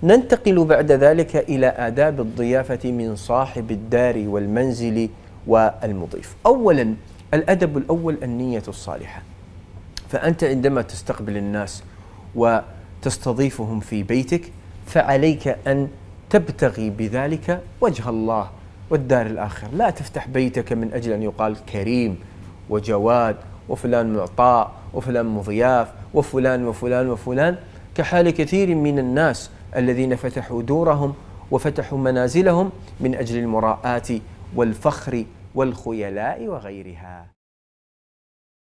ننتقل بعد ذلك إلى آداب الضيافة من صاحب الدار والمنزل والمضيف. أولا، الأدب الأول النية الصالحة. فأنت عندما تستقبل الناس وتستضيفهم في بيتك فعليك أن تبتغي بذلك وجه الله والدار الآخرة. لا تفتح بيتك من أجل أن يقال كريم وجواد وفلان معطاء وفلان مضياف وفلان وفلان وفلان، كحال كثير من الناس الذين فتحوا دورهم وفتحوا منازلهم من أجل المراءة والفخر والخيلاء وغيرها.